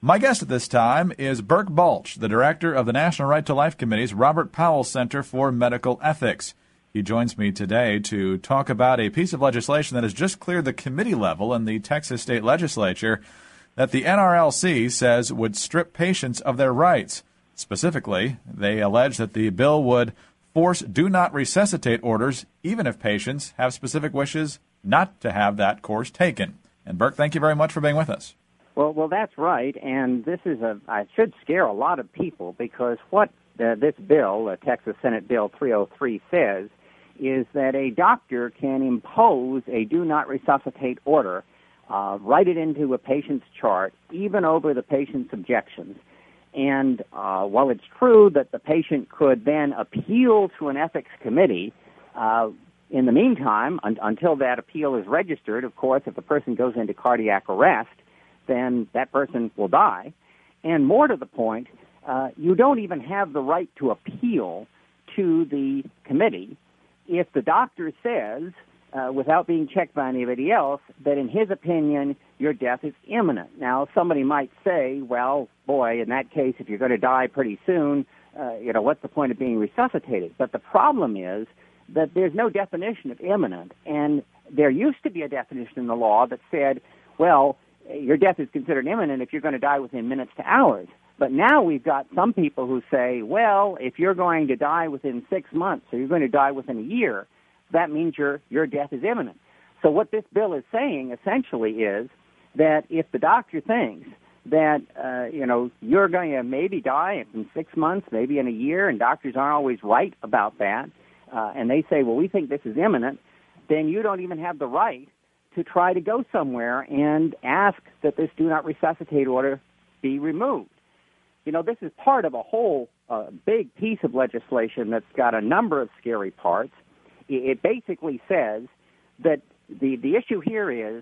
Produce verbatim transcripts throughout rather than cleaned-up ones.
My guest at this time is Burke Balch, the director of the National Right to Life Committee's Robert Powell Center for Medical Ethics. He joins me today to talk about a piece of legislation that has just cleared the committee level in the Texas State Legislature that the N R L C says would strip patients of their rights. Specifically, they allege that the bill would force do not resuscitate orders even if patients have specific wishes not to have that course taken. And Burke, thank you very much for being with us. Well, well, that's right, and this is a, I should scare a lot of people because what uh, this bill, uh, Texas Senate Bill three oh three, says is that a doctor can impose a do not resuscitate order, uh, write it into a patient's chart, even over the patient's objections. And uh, while it's true that the patient could then appeal to an ethics committee, uh, in the meantime, un- until that appeal is registered, of course, if the person goes into cardiac arrest, then that person will die. And more to the point, uh, you don't even have the right to appeal to the committee if the doctor says, uh, without being checked by anybody else, that in his opinion, your death is imminent. Now, somebody might say, well, boy, in that case, if you're going to die pretty soon, uh, you know, what's the point of being resuscitated? But the problem is that there's no definition of imminent, and there used to be a definition in the law that said, well, your death is considered imminent if you're going to die within minutes to hours. But now we've got some people who say, well, if you're going to die within six months or you're going to die within a year, that means your, your death is imminent. So what this bill is saying essentially is that if the doctor thinks that, uh, you know, you're going to maybe die in six months, maybe in a year, and doctors aren't always right about that, uh, and they say, well, we think this is imminent, then you don't even have the right to try to go somewhere and ask that this do not resuscitate order be removed. You know, this is part of a whole uh, big piece of legislation that's got a number of scary parts. It basically says that the, the issue here is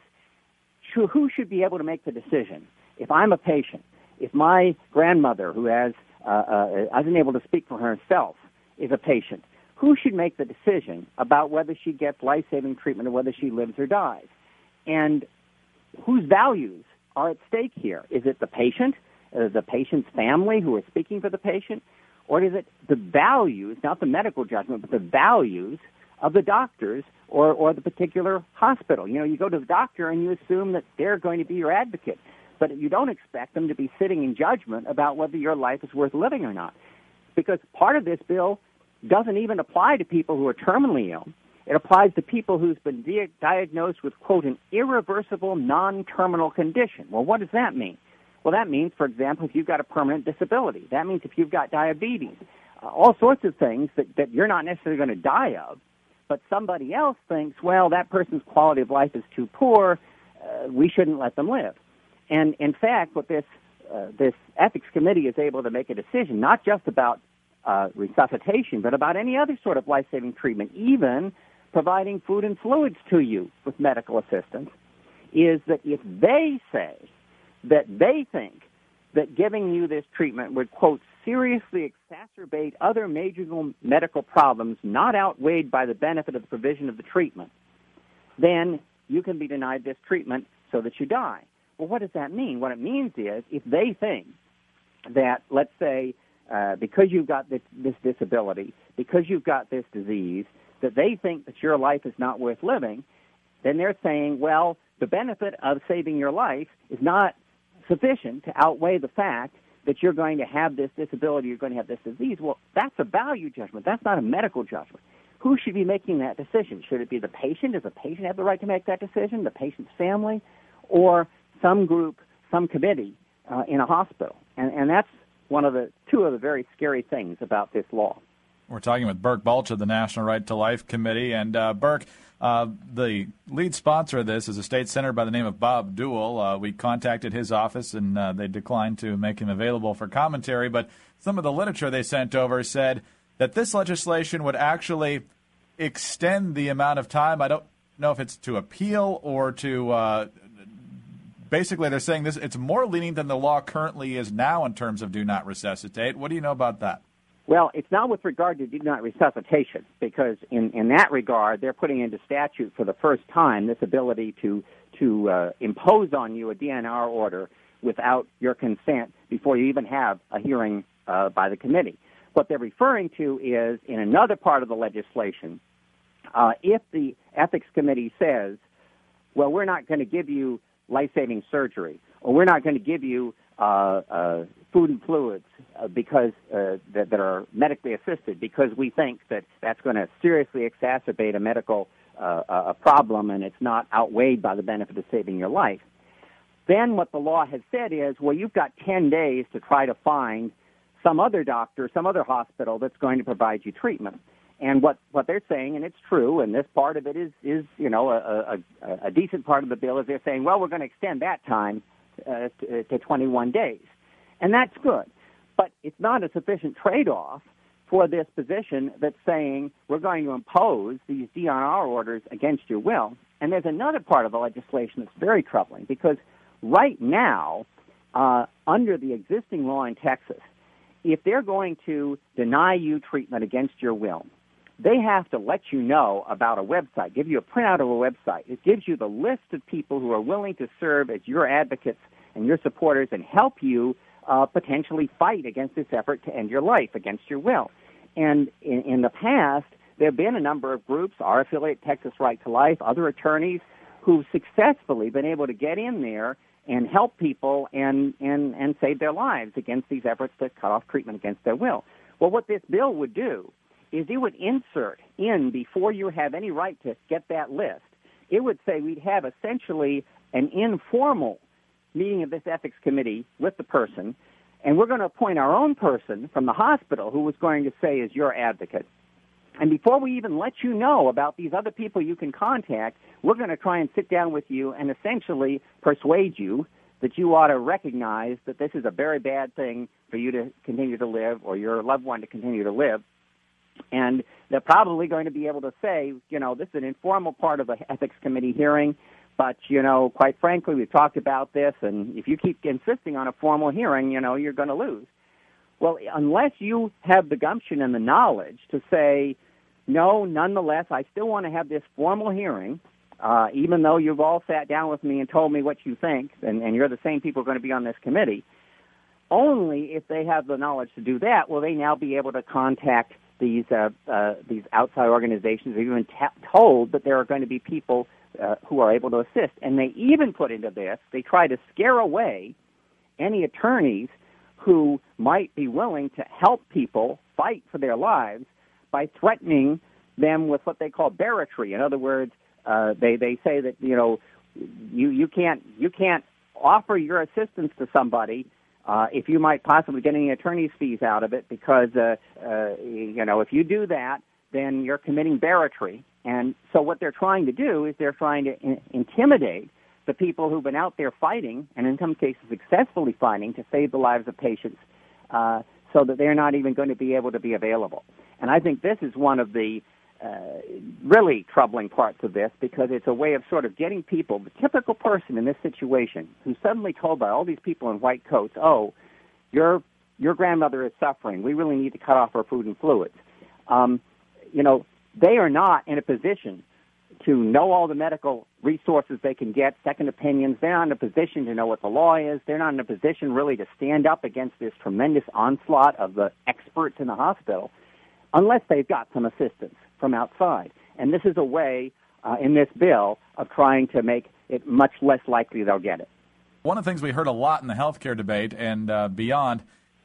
who should be able to make the decision. If I'm a patient, if my grandmother, who has uh, uh, isn't able to speak for herself, is a patient, who should make the decision about whether she gets life-saving treatment or whether she lives or dies? And whose values are at stake here? Is it the patient, uh, the patient's family who are speaking for the patient, or is it the values, not the medical judgment, but the values of the doctors or, or the particular hospital? You know, you go to the doctor and you assume that they're going to be your advocate, but you don't expect them to be sitting in judgment about whether your life is worth living or not. Because part of this bill doesn't even apply to people who are terminally ill. It applies to people who's been di- diagnosed with, quote, an irreversible non-terminal condition. Well, what does that mean? Well, that means, for example, if you've got a permanent disability. That means if you've got diabetes, uh, all sorts of things that, that you're not necessarily going to die of, but somebody else thinks, well, that person's quality of life is too poor, uh, we shouldn't let them live. And, in fact, what this, uh, this ethics committee is able to make a decision, not just about uh, resuscitation, but about any other sort of life-saving treatment, even providing food and fluids to you with medical assistance, is that if they say that they think that giving you this treatment would, quote, seriously exacerbate other major medical problems not outweighed by the benefit of the provision of the treatment, then you can be denied this treatment so that you die. Well, what does that mean? What it means is if they think that, let's say, uh, because you've got this, this disability, because you've got this disease, that they think that your life is not worth living, then they're saying, well, the benefit of saving your life is not sufficient to outweigh the fact that you're going to have this disability, you're going to have this disease. Well, that's a value judgment. That's not a medical judgment. Who should be making that decision? Should it be the patient? Does the patient have the right to make that decision, the patient's family, or some group, some committee uh, in a hospital? And, and that's one of the two of the very scary things about this law. We're talking with Burke Balch of the National Right to Life Committee. And, uh, Burke, uh, the lead sponsor of this is a state senator by the name of Bob Deuel. Uh, we contacted his office, and uh, they declined to make him available for commentary. But some of the literature they sent over said that this legislation would actually extend the amount of time. I don't know if it's to appeal or to uh, – basically they're saying this. It's more lenient than the law currently is now in terms of do not resuscitate. What do you know about that? Well, it's not with regard to do not resuscitation, because in, in that regard, they're putting into statute for the first time this ability to to uh, impose on you a D N R order without your consent before you even have a hearing uh, by the committee. What they're referring to is, in another part of the legislation, uh, if the ethics committee says, well, we're not going to give you life-saving surgery, or we're not going to give you uh, uh, food and fluids uh, because uh, that, that are medically assisted, because we think that that's going to seriously exacerbate a medical uh, a problem and it's not outweighed by the benefit of saving your life, then what the law has said is, well, you've got ten days to try to find some other doctor, some other hospital that's going to provide you treatment. And what, what they're saying, and it's true, and this part of it is, is you know, a, a, a decent part of the bill, is they're saying, well, we're going to extend that time uh, to, to twenty-one days. And that's good. But it's not a sufficient trade-off for this position that's saying we're going to impose these D N R orders against your will. And there's another part of the legislation that's very troubling, because right now, uh, under the existing law in Texas, if they're going to deny you treatment against your will, they have to let you know about a website, give you a printout of a website. It gives you the list of people who are willing to serve as your advocates and your supporters and help you uh, potentially fight against this effort to end your life against your will. And in, in the past, there have been a number of groups, our affiliate Texas Right to Life, other attorneys, who've successfully been able to get in there and help people and, and, and save their lives against these efforts to cut off treatment against their will. Well, what this bill would do is it would insert in, before you have any right to get that list, it would say we'd have essentially an informal meeting of this ethics committee with the person, and we're going to appoint our own person from the hospital who was going to say is your advocate. And before we even let you know about these other people you can contact, we're going to try and sit down with you and essentially persuade you that you ought to recognize that this is a very bad thing for you to continue to live or your loved one to continue to live. And they're probably going to be able to say, you know, this is an informal part of the ethics committee hearing, but, you know, quite frankly, we've talked about this, and if you keep insisting on a formal hearing, you know, you're going to lose. Well, unless you have the gumption and the knowledge to say, no, nonetheless, I still want to have this formal hearing, uh, even though you've all sat down with me and told me what you think, and, and you're the same people who are going to be on this committee, only if they have the knowledge to do that will they now be able to contact these uh, uh, these outside organizations. They've even t- told that there are going to be people uh, who are able to assist. And they even put into this, they try to scare away any attorneys who might be willing to help people fight for their lives by threatening them with what they call barratry. In other words, uh, they, they say that, you know, you, you can't you can't offer your assistance to somebody Uh, if you might possibly get any attorney's fees out of it, because, uh, uh, you know, if you do that, then you're committing barratry. And so what they're trying to do is they're trying to in- intimidate the people who've been out there fighting, and in some cases successfully fighting, to save the lives of patients, uh, so that they're not even going to be able to be available. And I think this is one of the uh, really troubling parts of this, because it's a way of sort of getting people, the typical person in this situation, who's suddenly told by all these people in white coats, oh, your your grandmother is suffering, we really need to cut off her food and fluids. Um, you know, they are not in a position to know all the medical resources they can get, second opinions. They're not in a position to know what the law is. They're not in a position really to stand up against this tremendous onslaught of the experts in the hospital, unless they've got some assistance from outside. And this is a way uh, in this bill of trying to make it much less likely they'll get it. One of the things we heard a lot in the healthcare debate and uh, beyond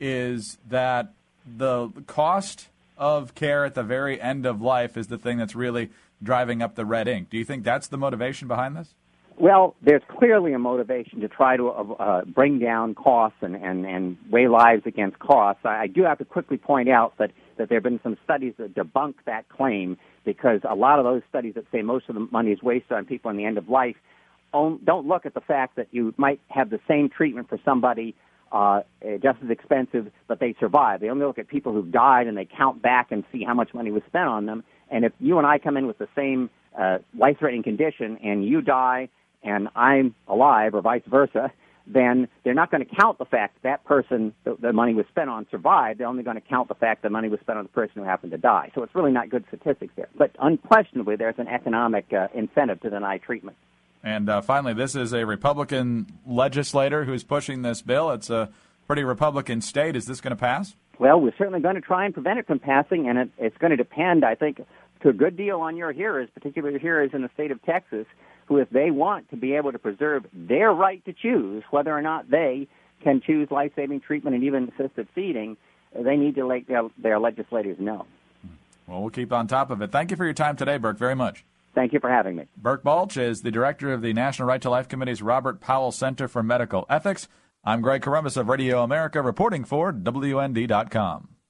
is that the cost of care at the very end of life is the thing that's really driving up the red ink. Do you think that's the motivation behind this? Well, there's clearly a motivation to try to uh, bring down costs and, and, and weigh lives against costs. I, I do have to quickly point out that, that there have been some studies that debunk that claim, because a lot of those studies that say most of the money is wasted on people in the end of life don't look at the fact that you might have the same treatment for somebody uh, just as expensive, but they survive. They only look at people who've died, and they count back and see how much money was spent on them. And if you and I come in with the same uh, life-threatening condition and you die and I'm alive, or vice versa, then they're not going to count the fact that that person the, the money was spent on survived. They're only going to count the fact that money was spent on the person who happened to die. So it's really not good statistics there. But unquestionably, there's an economic uh, incentive to deny treatment. And uh, finally, this is a Republican legislator who's pushing this bill. It's a pretty Republican state. Is this going to pass? Well, we're certainly going to try and prevent it from passing, and it, it's going to depend, I think, to a good deal on your hearers, particularly your hearers in the state of Texas, who, if they want to be able to preserve their right to choose whether or not they can choose life-saving treatment and even assisted feeding, they need to let their, their legislators know. Well, we'll keep on top of it. Thank you for your time today, Burke, very much. Thank you for having me. Burke Balch is the director of the National Right to Life Committee's Robert Powell Center for Medical Ethics. I'm Greg Corombos of Radio America reporting for W N D dot com.